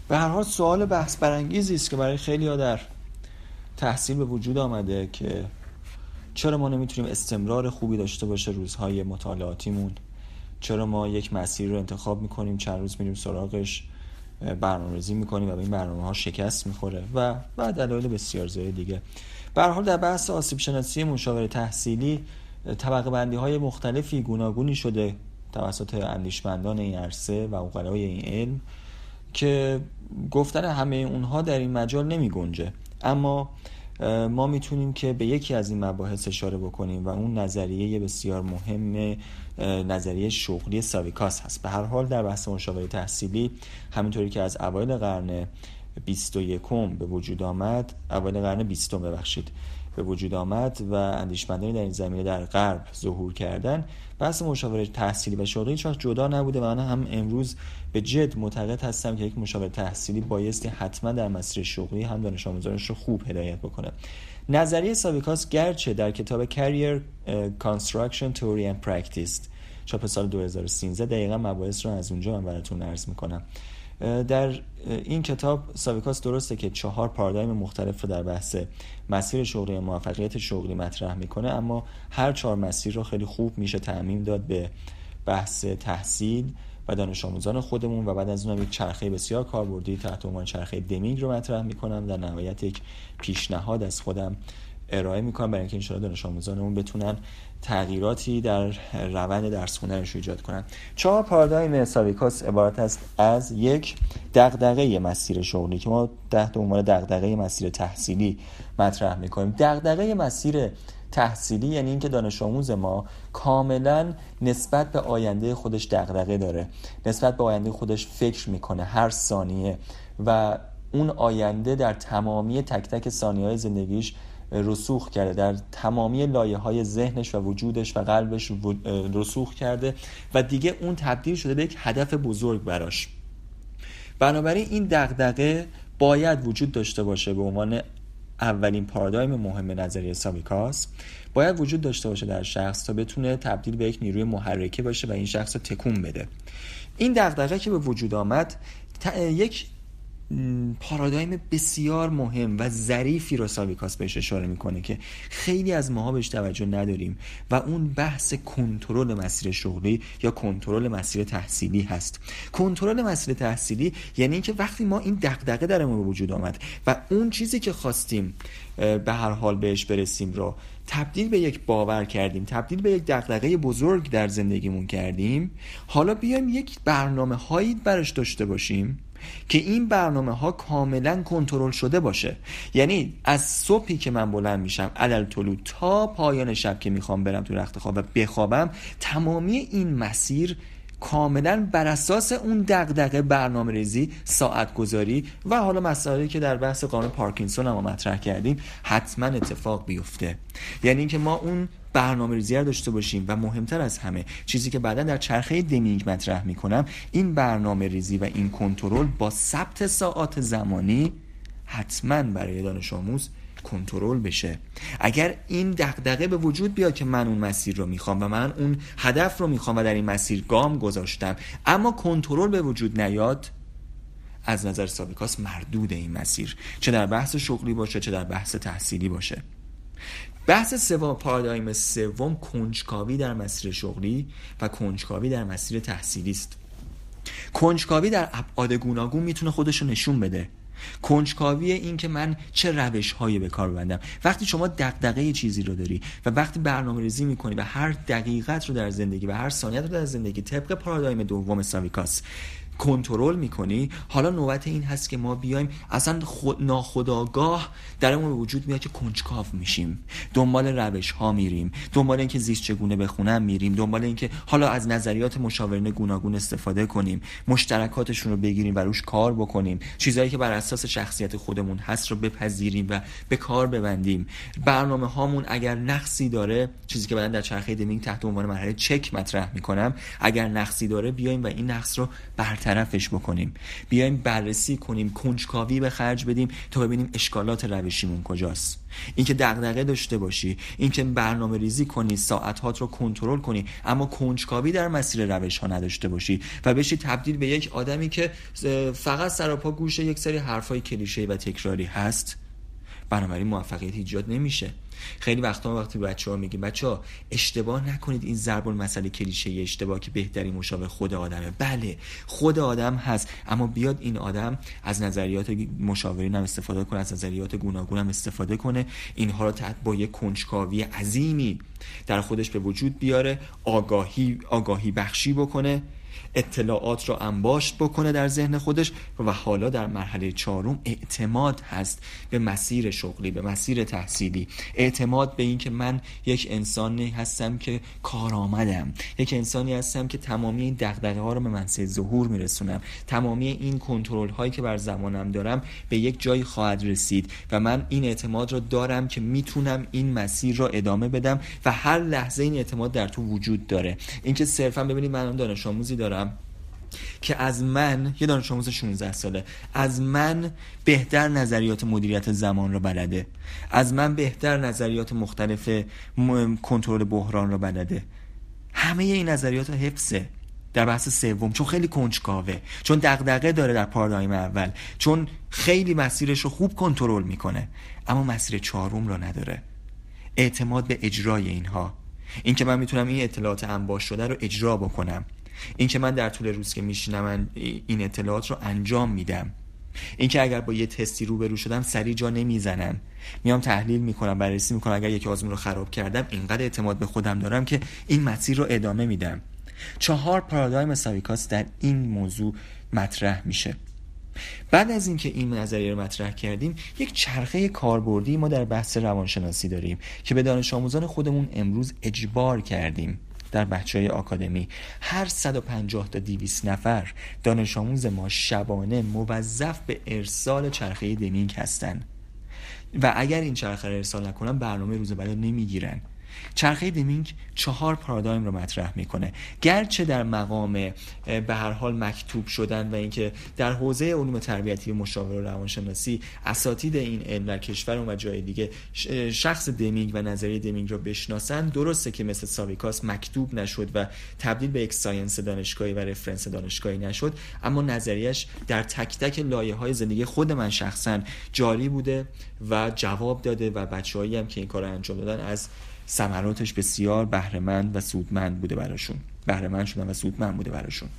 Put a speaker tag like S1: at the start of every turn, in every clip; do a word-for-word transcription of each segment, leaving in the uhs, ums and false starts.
S1: به هر حال سوال بحث برانگیزی است که برای خیلی‌ها در تحصیل به وجود آمده که چرا ما نمیتونیم استمرار خوبی داشته باشه روزهای مطالعاتیمون، چرا ما یک مسیر رو انتخاب میکنیم، چند روز میریم سراغش، برنامه‌ریزی میکنیم و به این برنامه‌ها شکست میخوره و بعد دلایل بسیار زیاد دیگه. به هر حال در بحث آسیب شناسی مشاور تحصیلی طبقه بندی های مختلفی گوناگونی شده توسط اندیشمندان این عرصه و عقلای این علم که گفتن همه اونها در این مجال نمی گنجه، اما ما میتونیم که به یکی از این مباحث اشاره بکنیم و اون نظریه بسیار مهم، نظریه شغلی ساویکاس هست. به هر حال در بحث مشاوره تحصیلی همینطوری که از اوایل قرن بیست و یکم به وجود آمد، اوایل قرن بیستم ببخشید به وجود آمد و اندیشمندانی در این زمینه در غرب ظهور کردن، بحث مشاوره تحصیلی و شغلی هیچ وقت جدا نبوده و من هم امروز به جد معتقد هستم که یک مشاور تحصیلی بایستی حتما در مسیر شغلی هم دانش آموزانش رو خوب هدایت بکنه. نظریه ساویکاس گرچه در کتاب Career Construction Theory and Practice چاپ سال دو هزار و سیزده دقیقا مباحث رو از اونجا من براتون عرض میکنم. در این کتاب ساویکاس درسته که چهار پارادایم مختلف رو در بحث مسیر شغلی موفقیت شغلی مطرح میکنه، اما هر چهار مسیر رو خیلی خوب میشه تعمیم داد به بحث تحصیل و دانش آموزان خودمون و بعد از اونم یک چرخه بسیار کاربردی تحت عنوان چرخه دمینگ رو مطرح میکنم. در نهایت یک پیشنهاد از خودم ارائه میکنم برای اینکه ان شاءالله دانش آموزانمون بتونن تغییراتی در روند درس خوندنش ایجاد کنن. چهار پارادایم ساویکاس عبارت است از یک، دغدغه مسیر شغلی که ما تحت عنوان دغدغه مسیر تحصیلی مطرح میکنیم. دغدغه مسیر تحصیلی یعنی اینکه دانش آموز ما کاملا نسبت به آینده خودش دغدغه داره، نسبت به آینده خودش فکر میکنه هر ثانیه و اون آینده در تمامی تک تک ثانیه‌های زندگیش رسوخ کرده، در تمامی لایه‌های ذهنش و وجودش و قلبش رسوخ کرده و دیگه اون تبدیل شده به یک هدف بزرگ براش. بنابراین این دغدغه باید وجود داشته باشه. به عنوان اولین پارادایم مهم نظریه ساویکاس باید وجود داشته باشه در شخص تا بتونه تبدیل به یک نیروی محرکه باشه و این شخص رو تکون بده. این دغدغه که به وجود آمد یک پارادایم بسیار مهم و ظریفی رو ساویکاس بهش اشاره میکنه که خیلی از ماها بهش توجه نداریم و اون بحث کنترل مسیر شغلی یا کنترل مسیر تحصیلی هست. کنترل مسیر تحصیلی یعنی اینکه وقتی ما این دغدغه در ما به وجود آمد و اون چیزی که خواستیم به هر حال بهش برسیم رو تبدیل به یک باور کردیم، تبدیل به یک دغدغه بزرگ در زندگیمون کردیم، حالا بیایم یک برنامه هایی براش داشته باشیم که این برنامه ها کاملا کنترل شده باشه. یعنی از صبحی که من بلند میشم علل طلوع تا پایان شب که میخوام برم تو رخت خواب و بخوابم، تمامی این مسیر کاملا بر اساس اون دغدغه برنامه ریزی، ساعت گذاری و حالا مسائلی که در بحث قانون پارکینسون هم مطرح کردیم حتما اتفاق بیفته. یعنی اینکه ما اون برنامه ریزی رو داشته باشیم و مهمتر از همه چیزی که بعدا در چرخه دمینگ مطرح میکنم، این برنامه ریزی و این کنترل با ثبت ساعات زمانی حتما برای دانش آموز کنترل بشه. اگر این دغدغه به وجود بیاد که من اون مسیر رو میخوام و من اون هدف رو میخوام و در این مسیر گام گذاشتم اما کنترل به وجود نیاد، از نظر ساویکاس مردود این مسیر، چه در بحث شغلی باشه چه در بحث تحصیلی باشه. بحث سوم، پارادایم سوم، کنجکاوی در مسیر شغلی و کنجکاوی در مسیر تحصیلی است. کنجکاوی در ابعاد گوناگون میتونه خودش رو نشون بده. کنجکاوی این که من چه روش‌هایی به کار ببندم. وقتی شما دغدغه چیزی رو داری و وقتی برنامه‌ریزی می‌کنی و هر دقیقت رو در زندگی و هر ثانیت رو در زندگی طبق پارادایم دوم ساویکاس کنترل میکنی، حالا نوبت این هست که ما بیایم اصلا خود ناخودآگاه درمون به وجود میاد که کنجکاو میشیم، دنبال روش ها میریم، دنبال اینکه زیست چگونه بخونم میریم، دنبال اینکه حالا از نظریات مشاورین گوناگون استفاده کنیم، مشترکاتشون رو بگیریم و روش کار بکنیم، چیزایی که بر اساس شخصیت خودمون هست رو بپذیریم و به کار ببندیم. برنامه هامون اگر نقصی داره، چیزی که بعداً در چرخه دمینگ تحت عنوان مرحله چک مطرح میکنم، اگر نقصی داره بیایم و این نقص رو برطرف بی‌طرفش بکنیم، بیایم بررسی کنیم، کنجکاوی به خرج بدیم تا ببینیم اشکالات روشیمون کجاست. اینکه دغدغه داشته باشی، اینکه برنامه ریزی کنی، ساعت‌هات رو کنترل کنی، اما کنجکاوی در مسیر روش‌ها نداشته باشی و بشی تبدیل به یک آدمی که فقط سراپا گوشه یک سری حرفای کلیشه‌ای و تکراری هست، بنابراین موفقیت ایجاد نمیشه. خیلی وقتا ما وقتی بچه‌ها میگیم بچه‌ها اشتباه نکنید، این ضرب المثل کلیشه‌ای اشتباه که بهترین مشابه خود آدمه. بله خود آدم هست، اما بیاد این آدم از نظریات مشاورین هم استفاده کنه، از نظریات گوناگون هم استفاده کنه، اینها رو تحت با یک کنجکاوی عظیمی در خودش به وجود بیاره، آگاهی آگاهی بخشی بکنه، اطلاعات رو انباشت بکنه در ذهن خودش و حالا در مرحله چهارم اعتماد هست به مسیر شغلی، به مسیر تحصیلی، اعتماد به این که من یک انسانی هستم که کارآمدم، یک انسانی هستم که تمامی این دغدغه ها رو به منصه ظهور میرسونم، تمامی این کنترل هایی که بر زمانم دارم به یک جایی خواهد رسید و من این اعتماد رو دارم که میتونم این مسیر رو ادامه بدم و هر لحظه این اعتماد در تو وجود داره. اینکه صرفا ببینید من دانش آموزی دارم که از من، یه دانش آموز شانزده ساله، از من بهتر نظریات مدیریت زمان رو بلده، از من بهتر نظریات مختلف کنترل بحران رو بلده، همه این نظریات حفظه در بحث سوم، چون خیلی کنجکاوه، چون دغدغه داره در پارادایم اول، چون خیلی مسیرش رو خوب کنترل میکنه، اما مسیر چهارم رو نداره، اعتماد به اجرای اینها، این که من میتونم این اطلاعات انباشت شده رو اجرا بکنم، این که من در طول روز که میشینم این اطلاعات رو انجام میدم، این که اگر با یه تستی روبرو شدم سریع جا نمیزنم، میام تحلیل میکنم، بررسی میکنم، اگر یک آزمون رو خراب کردم اینقدر اعتماد به خودم دارم که این مسیر رو ادامه میدم. چهار پارادایم ساویکاس در این موضوع مطرح میشه. بعد از اینکه این نظریه رو مطرح کردیم، یک چرخه کاربردی ما در بحث روانشناسی داریم که به دانش آموزان خودمون امروز اجبار کردیم. در بچه‌های آکادمی هر صد و پنجاه تا دویست نفر دانش آموز ما شبانه موظف به ارسال چرخه دمینگ هستن و اگر این چرخه رو ارسال نکنن برنامه روز بعد نمیگیرن. چرخه دمینگ چهار پارادایم رو مطرح میکنه، گرچه در مقام به هر حال مکتوب شدن و اینکه در حوزه علوم تربیتی و مشاوره و روانشناسی اساتید این علم در کشور و جای دیگه شخص دمینگ و نظریه دمینگ رو بشناسن، درسته که مثل ساویکاس مکتوب نشد و تبدیل به یک ساینس دانشگاهی و رفرنس دانشگاهی نشد، اما نظریش در تک تک لایه‌های زندگی خود من شخصا جاری بوده و جواب داده و بچه‌هایی هم که این کارو انجام دادن از ثمراتش بسیار بهره‌مند و سودمند بوده براشون، بهره‌مند شدن و سودمند بوده براشون.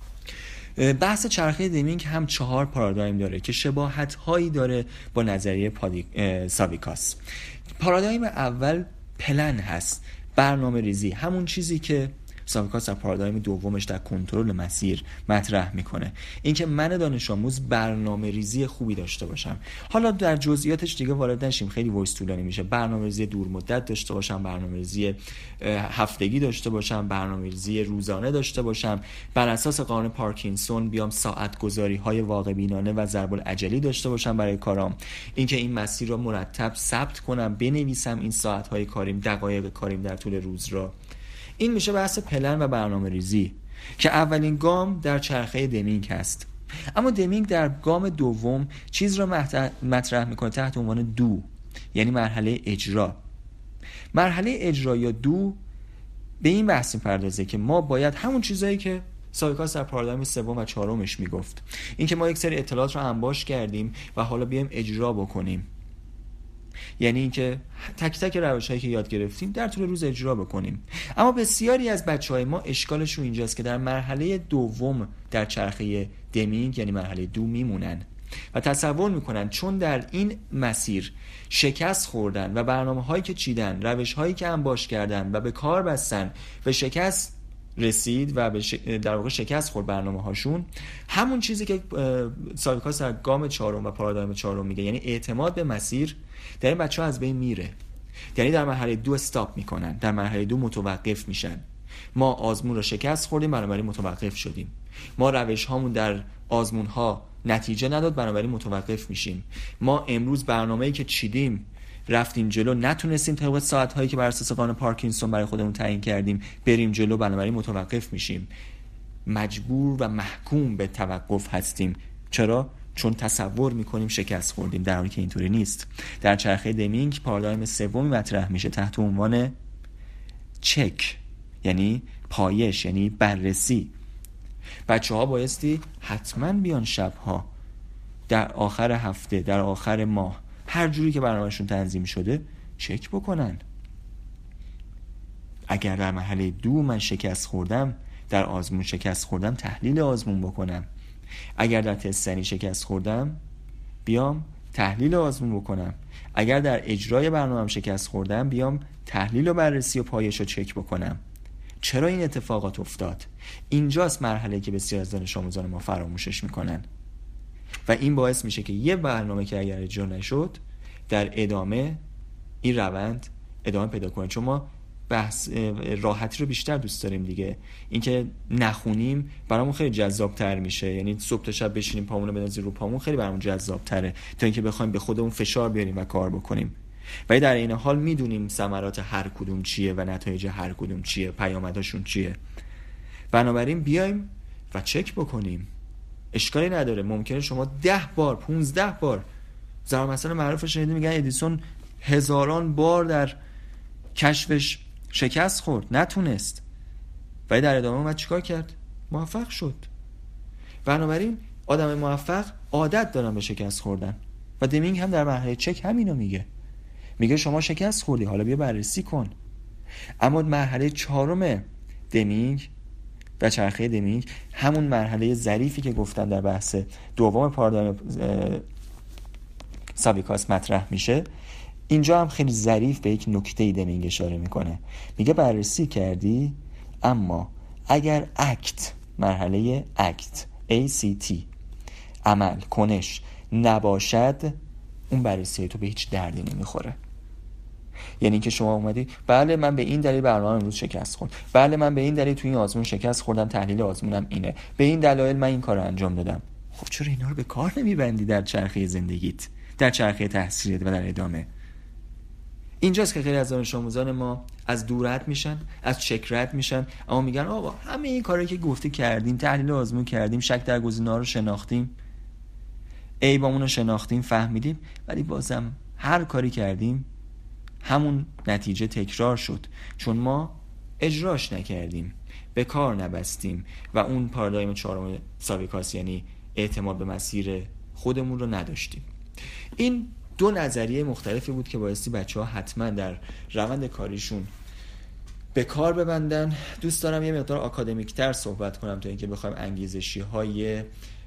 S1: بحث چرخه دمینگ هم چهار پارادایم داره که شباهت هایی داره با نظریه پادی... ساویکاس. پارادایم اول پلن هست، برنامه ریزی، همون چیزی که ساویکاس در پارادایم دومش در کنترل مسیر مطرح میکنه، اینکه من دانش آموز برنامه ریزی خوبی داشته باشم. حالا در جزئیاتش دیگه وارد نشیم، خیلی وایس طولانی میشه. برنامه ریزی دور مدت داشته باشم، برنامه ریزی هفتگی داشته باشم، برنامه ریزی روزانه داشته باشم، بر اساس قانون پارکینسون بیام ساعت گذاری های واقع بینانه و ضرب العجلی داشته باشم برای کارام، اینکه این مسیر رو مرتب ثبت کنم، بنویسم این ساعت های کاریم، دقایق کاریم در طول روز را. این میشه بحث پلن و برنامه ریزی که اولین گام در چرخه دمینگ هست. اما دمینگ در گام دوم چیز را مطرح میکنه تحت عنوان دو، یعنی مرحله اجرا. مرحله اجرا یا دو به این بحث میپردازه که ما باید همون چیزایی که ساویکاس در پارادایم سوم و چهارمش میگفت، این که ما یک سری اطلاعات رو انباشت کردیم و حالا بیایم اجرا بکنیم، یعنی اینکه تک تک روش‌هایی که یاد گرفتیم در طول روز اجرا بکنیم. اما بسیاری از بچه‌های ما اشکالشون اینجاست که در مرحله دوم در چرخه دمینگ یعنی مرحله دو میمونن و تصور میکنن چون در این مسیر شکست خوردن و برنامه‌هایی که چیدن، روش‌هایی که انباشت کردن و به کار بستن و شکست رسید و به ش... در واقع شکست خورد برنامه هاشون، همون چیزی که ساویکاس در گام چهارم و پارادایم چهارم میگه، یعنی اعتماد به مسیر، در این بچه‌ها از بین میره. یعنی در مرحله دو استاپ میکنن، در مرحله دو متوقف میشن. ما آزمون رو شکست خوردیم، بنابراین متوقف شدیم. ما روش هامون در آزمون ها نتیجه نداد، بنابراین متوقف میشیم. ما امروز برنامه‌ای که چیدیم رفتیم جلو، نتونستیم طبق ساعت‌هایی که بر اساس قانون پارکینسون برای خودمون تعیین کردیم بریم جلو، بنابراین متوقف میشیم. مجبور و محکوم به توقف هستیم. چرا؟ چون تصور میکنیم شکست خوردیم، در حالی که اینطوری نیست. در چرخه دمینگ پارادایم سومی مطرح میشه تحت عنوان چک، یعنی پایش، یعنی بررسی. بچه ها بایستی حتما بیان شبها در آخر هفته، در آخر ماه، هر جوری که برنامهشون تنظیم شده چک بکنن. اگر در مرحله دو من شکست خوردم، در آزمون شکست خوردم، تحلیل آزمون بکنم. اگر در تست سنی شکست خوردم، بیام تحلیل آزمون بکنم. اگر در اجرای برنامه‌ام شکست خوردم، بیام تحلیل و بررسی و پایش رو چک بکنم. چرا این اتفاقات افتاد؟ اینجاست مرحله که بسیار از دانش آموزان ما فراموشش میکنن و این باعث میشه که یه برنامه که اگر اجرا نشد، در ادامه این روند ادامه پیدا کنه. چون ما بحث راحتی رو بیشتر دوست داریم دیگه. اینکه نخونیم برامون خیلی جذاب تر میشه، یعنی صبح تا شب بشینیم پامون رو بندازیم رو پامون، خیلی برامون جذاب تره تا اینکه بخوایم به خودمون فشار بیاریم و کار بکنیم. ولی در این حال میدونیم ثمرات هر کدوم چیه و نتایج هر کدوم چیه، پیامدهاشون چیه. بنابراین بیایم و چک بکنیم. اشکالی نداره. ممکنه شما ده بار، پونزده بار، ضرب مثلا معروف شنیدی میگن ادیسون هزاران بار در کشفش شکست خورد، نتونست، ولی در ادامه اومد چیکار کرد؟ موفق شد. بنابراین آدم موفق عادت دارن به شکست خوردن و دمینگ هم در مرحله چک همینو میگه. میگه شما شکست خوردی، حالا بیا بررسی کن. اما مرحله چهارم دمینگ و چرخه دمینگ، همون مرحله ظریفی که گفتن در بحث دوم پارادایم ساویکاس مطرح میشه، اینجا هم خیلی ظریف به یک نکته دمینگ اشاره میکنه. میگه بررسی کردی، اما اگر اکت، مرحله اکت ای سی تی، عمل، کنش نباشد، اون بررسی تو به هیچ دردی نمیخوره. یعنی که شما اومدی بله من به این دلیل برنامه امروز شکست خورد، بله من به این دلیل تو این آزمون شکست خوردم، تحلیل آزمونم اینه، به این دلایل من این کارو انجام دادم. خب چرا اینا رو به کار نمیبندی در چرخه زندگیت، در چرخه تحصیلیت و در ادامه؟ اینجاست که خیلی از دانش آموزان ما از دور رد میشن، از چک رد میشن، اما میگن آقا همه این کارهایی که گفتی کردیم، تحلیل آزمون کردیم، شک در گزینه‌ها رو شناختیم، عیبامون رو شناختیم، فهمیدیم، ولی بازم هر کاری کردیم همون نتیجه تکرار شد، چون ما اجراش نکردیم، به کار نبستیم و اون پارادایم چهارم ساویکاس، یعنی اعتماد به مسیر خودمون رو نداشتیم. این دو نظریه مختلفی بود که بایستی بچه‌ها حتما در روند کاریشون به کار ببندن. دوست دارم یه مقدار آکادمیک تر صحبت کنم تا اینکه بخوایم انگیزشی های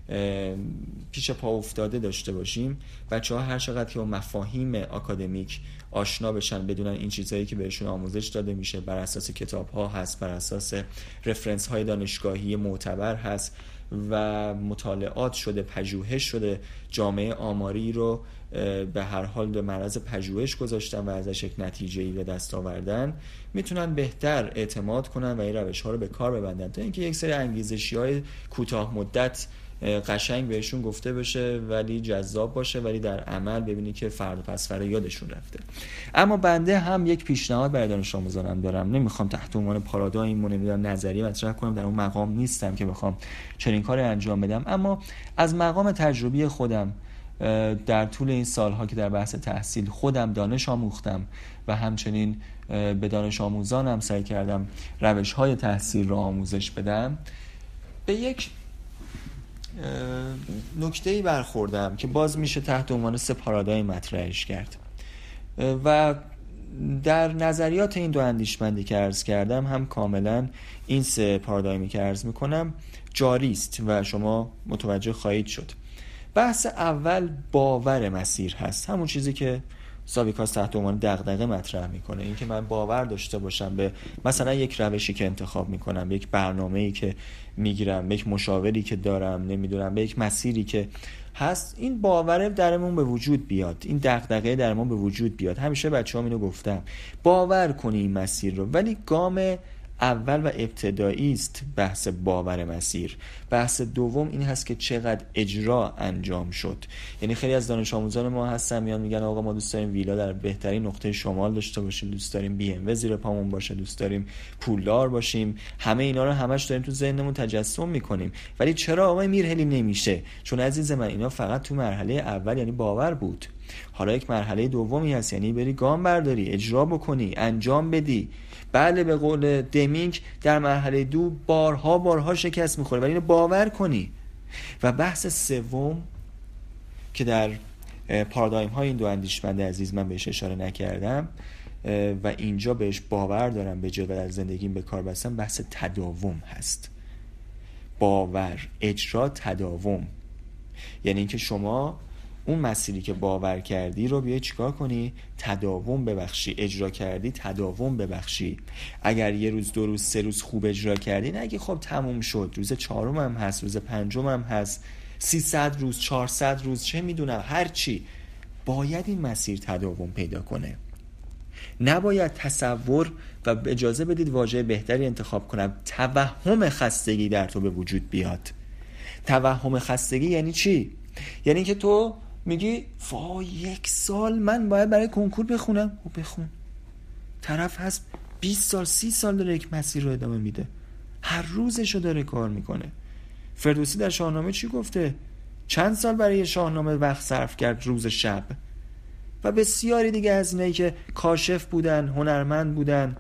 S1: پیش پا افتاده داشته باشیم. بچه‌ها هر چقدر که با مفاهیم آکادمیک آشنا بشن، بدونن این چیزایی که بهشون آموزش داده میشه بر اساس کتاب‌ها هست، بر اساس رفرنس های دانشگاهی معتبر هست و مطالعات شده، پژوهش شده، جامعه آماری رو به هر حال به معرض پژوهش گذاشتن و ازش یک نتیجه‌ای به دست آوردن، میتونن بهتر اعتماد کنن و این روش‌ها رو به کار ببندن تا اینکه یک سری انگیزشی‌های کوتاه مدت قشنگ بهشون گفته بشه ولی جذاب باشه، ولی در عمل ببینی که فردا پس فردا یادشون رفته. اما بنده هم یک پیشنهاد برای دانش آموزانم دارم. نمیخوام تحت عنوان پارادایم و نمیدونم نظریه مطرح کنم، در اون مقام نیستم که بخوام چنین کاری انجام بدم، اما از مقام تجربی خودم در طول این سالها که در بحث تحصیل خودم دانش آموختم و همچنین به دانش آموزانم سعی کردم روش‌های تحصیل را آموزش بدم، به یک نکته‌ای برخوردم که باز میشه تحت عنوان سه پارادایم مطرحش کرد و در نظریات این دو اندیشمندی که عرض کردم هم کاملا این سه پارادایمی که عرض میکنم جاری است و شما متوجه خواهید شد. بحث اول باور مسیر هست، همون چیزی که ساویکاس تحت عنوان دغدغه مطرح میکنه، این که من باور داشته باشم به مثلا یک روشی که انتخاب میکنم، به یک برنامه‌ای که میگیرم، به یک مشاوری که دارم، نمیدونم به یک مسیری که هست، این باور درمون به وجود بیاد، این دغدغه درمون به وجود بیاد. همیشه بچه‌ها اینو گفتم، باور کنی این مسیر رو، ولی گام اول و ابتدایی است بحث باور مسیر. بحث دوم این هست که چقدر اجرا انجام شد. یعنی خیلی از دانش آموزان ما هستن میان میگن آقا ما دوست داریم ویلا در بهترین نقطه شمال داشته باشیم، دوست داریم بی ام و زیر پامون باشه، دوست داریم پولدار باشیم. همه اینا رو همش داریم تو ذهنمون تجسم میکنیم. ولی چرا آقای میرهلی نمیشه؟ چون عزیز من اینا فقط تو مرحله اول یعنی باور بود. حالا یک مرحله دومی هست، یعنی بری گام برداری، اجرا بکنی، انجام بدی. بله به قول دمینگ در مرحله دو بارها بارها شکست میخوره، ولی اینو باور کنی. و بحث سوم که در پارادایم های این دو اندیشمند عزیز من بهش اشاره نکردم و اینجا بهش باور دارم به جا و در زندگیم به کار بستم، بحث تداوم هست. باور، اجرا، تداوم. یعنی اینکه شما اون مسیری که باور کردی رو بیای چیکار کنی؟ تداوم ببخشی. اجرا کردی، تداوم ببخشی. اگر یه روز، دو روز، سه روز خوب اجرا کردی، نگی خب تموم شد، روز چهارم هم هست، روز پنجم هم هست، سیصد روز، چهارصد روز، چه میدونم، هر چی. باید این مسیر تداوم پیدا کنه. نباید تصور و اجازه بدید واژه بهتری انتخاب کنم، توهم خستگی در تو به وجود بیاد. توهم خستگی یعنی چی؟ یعنی که تو میگی وای یک سال من باید برای کنکور بخونم. و بخون. طرف هست بیست سال سی سال داره یک مسیر رو ادامه میده، هر روزشو داره کار میکنه. فردوسی در شاهنامه چی گفته؟ چند سال برای شاهنامه وقت صرف کرد، روز شب. و بسیاری دیگه از اینایی که کاشف بودن، هنرمند بودن،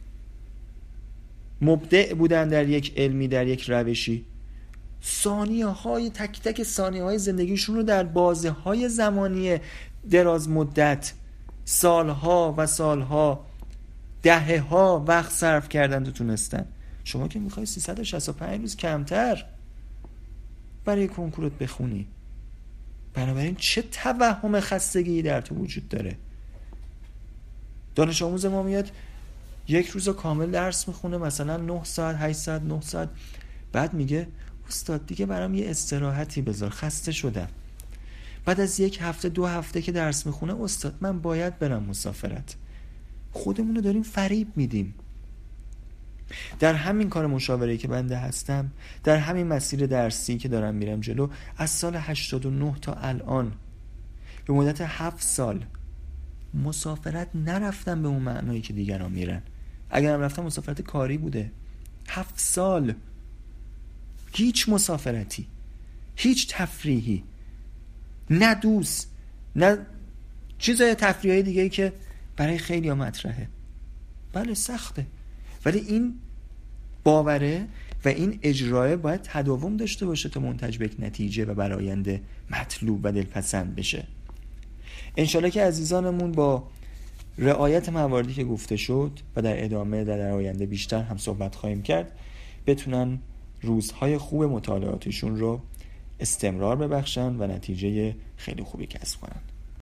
S1: مبدع بودن در یک علمی، در یک روشی، ثانیه های تک تک ثانیه های زندگیشون رو در بازه های زمانی دراز مدت، سالها و سالها، دهه ها وقت صرف کردن تو تونستن. شما که میخوای سیصد و شصت و پنج روز کمتر برای کنکورت بخونی. بنابراین چه توهم خستگی در تو وجود داره؟ دانش آموز ما میاد یک روز کامل درس میخونه، مثلا نه ساعت، هشت ساعت، نه ساعت، بعد میگه استاد دیگه برام یه استراحتی بذار، خسته شدم. بعد از یک هفته، دو هفته که درس میخونه، استاد من باید برم مسافرت. خودمونو داریم فریب میدیم. در همین کار مشاوره‌ای که بنده هستم، در همین مسیر درسی که دارم میرم جلو، از سال هشتاد و نه تا الان به مدت هفت سال مسافرت نرفتم به اون معنایی که دیگران میرن. اگرم رفتم مسافرت کاری بوده. هفت سال هیچ مسافرتی، هیچ تفریحی، نه دوست، نه چیزای تفریحی دیگه‌ای که برای خیلی ها مطرحه. بله سخته، ولی این باوره و این اجرای باید تداوم داشته باشه تا منتج به یک نتیجه و براینده مطلوب و دلپسند بشه. انشالله که عزیزانمون با رعایت مواردی که گفته شد و در ادامه در آینده بیشتر هم صحبت خواهیم کرد، بتونن روزهای خوب مطالعاتشون رو استمرار ببخشن و نتیجه خیلی خوبی کسب کنن.